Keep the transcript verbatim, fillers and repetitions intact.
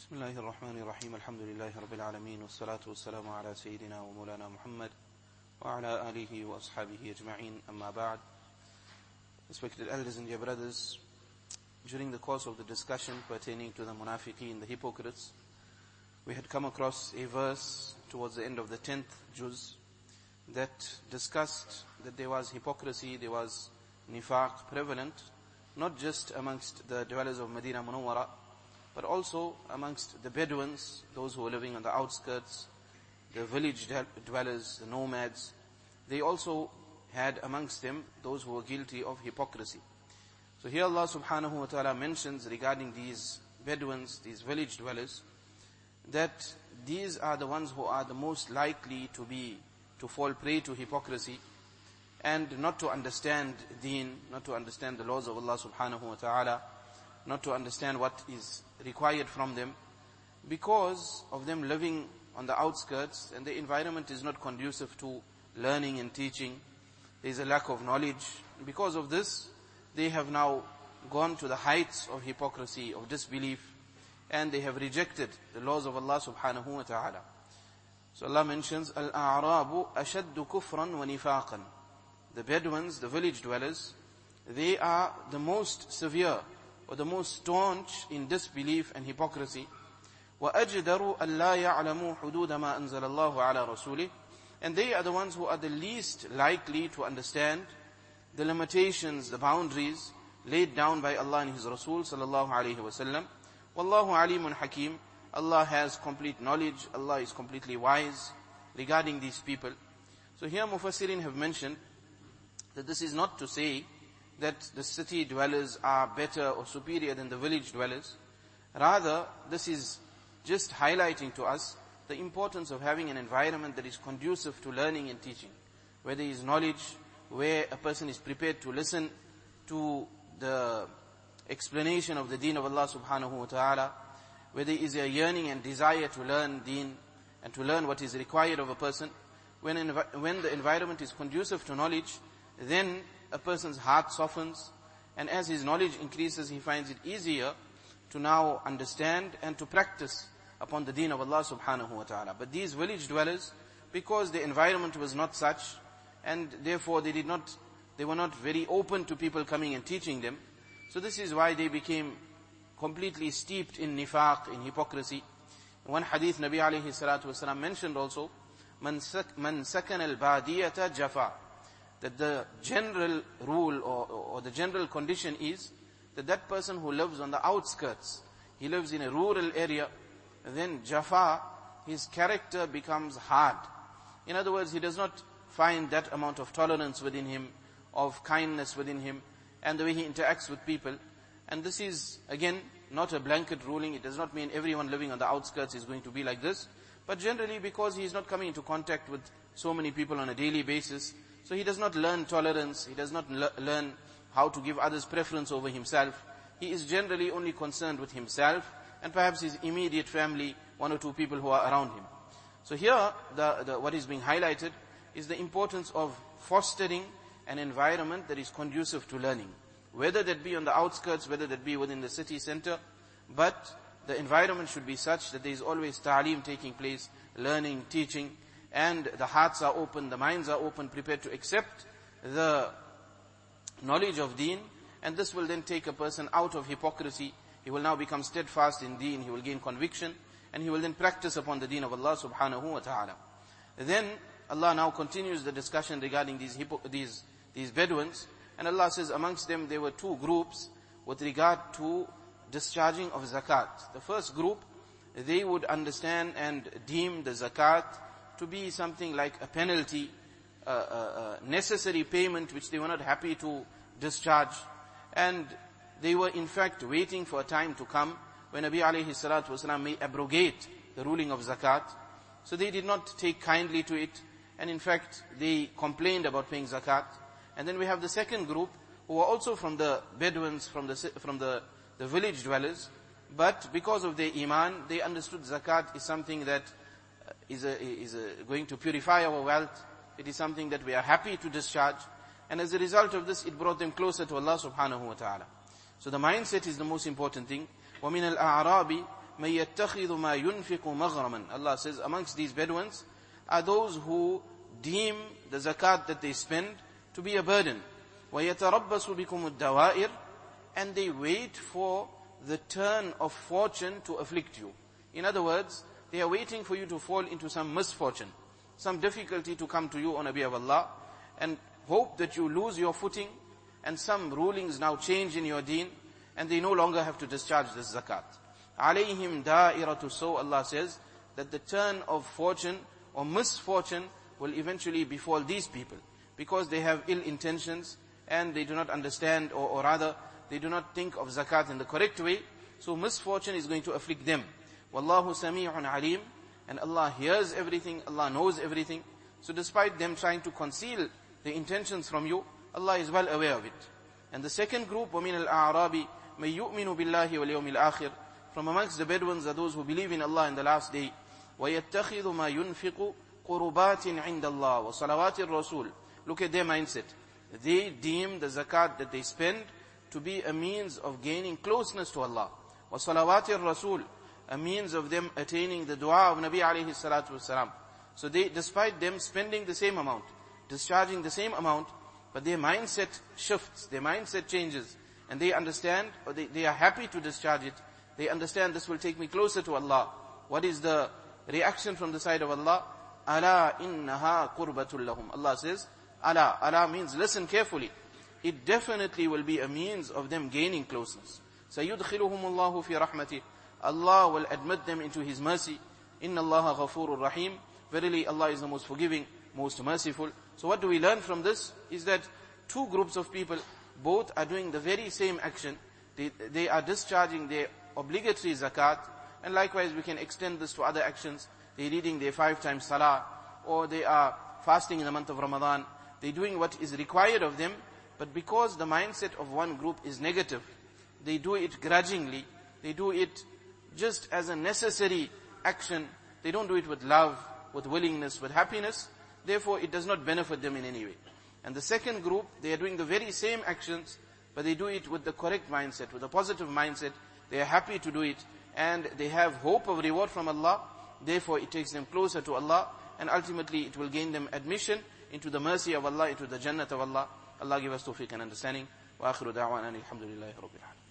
بسم الله الرحمن الرحيم الحمد لله رب العالمين والصلاة والسلام على سيدنا ومولانا محمد وعلى آله وأصحابه أجمعين أما بعد. Respected elders and dear brothers, during the course of the discussion pertaining to the munafiqeen, the hypocrites, we had come across a verse towards the end of the tenth juz that discussed that there was hypocrisy, there was nifaq prevalent, not just amongst the dwellers of Medina Munawwara, but also amongst the Bedouins, those who were living on the outskirts, the village dwellers, the nomads. They also had amongst them those who were guilty of hypocrisy. So here Allah subhanahu wa ta'ala mentions regarding these Bedouins, these village dwellers, that these are the ones who are the most likely to be, to fall prey to hypocrisy and not to understand deen, not to understand the laws of Allah subhanahu wa ta'ala, not to understand what is required from them, because of them living on the outskirts and the environment is not conducive to learning and teaching. There is a lack of knowledge. Because of this, they have now gone to the heights of hypocrisy, of disbelief, and they have rejected the laws of Allah subhanahu wa ta'ala. So Allah mentions, Al-A'rabu ashaddu kufran wa nifaqan. The Bedouins, the village dwellers, they are the most severe or the most staunch in disbelief and hypocrisy. وَأَجْدَرُوا أَلَّا يَعْلَمُوا حُدُودَ مَا أَنزَلَ اللَّهُ عَلَى رَسُولِهِ. And they are the ones who are the least likely to understand the limitations, the boundaries laid down by Allah and His Rasul sallallahu alayhi wa sallam. وَاللَّهُ عَلِيمٌ حَكِيمٌ. Allah has complete knowledge, Allah is completely wise regarding these people. So here Mufassirin have mentioned that this is not to say that the city dwellers are better or superior than the village dwellers. Rather, this is just highlighting to us the importance of having an environment that is conducive to learning and teaching, where there is knowledge, where a person is prepared to listen to the explanation of the deen of Allah subhanahu wa ta'ala, where there is a yearning and desire to learn deen and to learn what is required of a person. When, envi- when the environment is conducive to knowledge, then a person's heart softens, and as his knowledge increases, he finds it easier to now understand and to practice upon the deen of Allah subhanahu wa ta'ala. But these village dwellers, because the environment was not such, and therefore they did not, they were not very open to people coming and teaching them. So this is why they became completely steeped in nifaq, in hypocrisy. One hadith Nabi alayhi salatu wasalam mentioned also, Man sakana al-badiyata jafa. That the general rule or, or the general condition is that that person who lives on the outskirts, he lives in a rural area, then jafa, his character becomes hard. In other words, he does not find that amount of tolerance within him, of kindness within him, and the way he interacts with people. And this is, again, not a blanket ruling. It does not mean everyone living on the outskirts is going to be like this. But generally, because he is not coming into contact with so many people on a daily basis, so he does not learn tolerance, he does not le- learn how to give others preference over himself. He is generally only concerned with himself and perhaps his immediate family, one or two people who are around him. So here, the, the, what is being highlighted is the importance of fostering an environment that is conducive to learning. Whether that be on the outskirts, whether that be within the city center, but the environment should be such that there is always ta'aleem taking place, learning, teaching, and the hearts are open, the minds are open, prepared to accept the knowledge of deen, and this will then take a person out of hypocrisy. He will now become steadfast in deen, he will gain conviction, and he will then practice upon the deen of Allah subhanahu wa ta'ala. Then Allah now continues the discussion regarding these hypo- these these Bedouins, and Allah says amongst them there were two groups with regard to discharging of zakat. The first group, they would understand and deem the zakat to be something like a penalty, a, a, a necessary payment which they were not happy to discharge. And they were in fact waiting for a time to come when Nabi alayhi salatu wasalam may abrogate the ruling of zakat. So they did not take kindly to it, and in fact they complained about paying zakat. And then we have the second group who were also from the Bedouins, from the from the, the village dwellers, but because of their iman, they understood zakat is something that is a, is a, going to purify our wealth. It is something that we are happy to discharge. And as a result of this, it brought them closer to Allah subhanahu wa ta'ala. So the mindset is the most important thing. وَمِنَ الْأَعْرَابِ مَن يَتَّخِذُ مَا يُنْفِقُ مَغْرَمًا. Allah says, amongst these Bedouins are those who deem the zakat that they spend to be a burden. وَيَتَرَبَّصُ بِكُمُ الدَّوَائِرِ. And they wait for the turn of fortune to afflict you. In other words, they are waiting for you to fall into some misfortune, some difficulty to come to you, O Nabi of Allah, and hope that you lose your footing, and some rulings now change in your deen, and they no longer have to discharge this zakat. عَلَيْهِمْ دَائِرَةُ So Allah says that the turn of fortune or misfortune will eventually befall these people, because they have ill intentions, and they do not understand, or, or rather, they do not think of zakat in the correct way, so misfortune is going to afflict them. Wallahu sami'un alim, and Allah hears everything, Allah knows everything. So despite them trying to conceal the intentions from you, Allah is well aware of it. And the second group, وَمِنَ الْأَعْرَابِ مَن يُؤْمِنُ بِاللَّهِ وَالْيَوْمِ الْآخِرِ. From amongst the Bedouins are those who believe in Allah in the last day. وَيَتَّخِذُ مَا يُنْفِقُ قُرُبَاتٍ عِنْدَ اللَّهِ وَصَلَوَاتِ الرَّسُولِ. Look at their mindset. They deem the zakat that they spend to be a means of gaining closeness to Allah. وَصَلَوَاتِ الرَّسُولِ. A means of them attaining the dua of Nabi alayhi salatu wasalam. So they, despite them spending the same amount, discharging the same amount, but their mindset shifts, their mindset changes, and they understand, or they, they are happy to discharge it. They understand this will take me closer to Allah. What is the reaction from the side of Allah? Ala innaha qurbatul lahum. Allah says, Ala. Ala means listen carefully. It definitely will be a means of them gaining closeness. سَيُدْخِلُهُمُ اللَّهُ فِي رَحْمَتِهِ. Allah will admit them into His mercy. Inna Allah ghafurur rahim. Verily Allah is the most forgiving, most merciful. So what do we learn from this? Is that two groups of people, both are doing the very same action. They, they are discharging their obligatory zakat. And likewise we can extend this to other actions. They're reading their five times salah, or they are fasting in the month of Ramadan. They're doing what is required of them. But because the mindset of one group is negative, they do it grudgingly. They do it just as a necessary action. They don't do it with love, with willingness, with happiness. Therefore, it does not benefit them in any way. And the second group, they are doing the very same actions, but they do it with the correct mindset, with a positive mindset. They are happy to do it, and they have hope of reward from Allah. Therefore, it takes them closer to Allah, and ultimately it will gain them admission into the mercy of Allah, into the Jannat of Allah. Allah give us tawfiq and understanding. Wa akhiru da'wana alhamdulillahi rabbil alamin.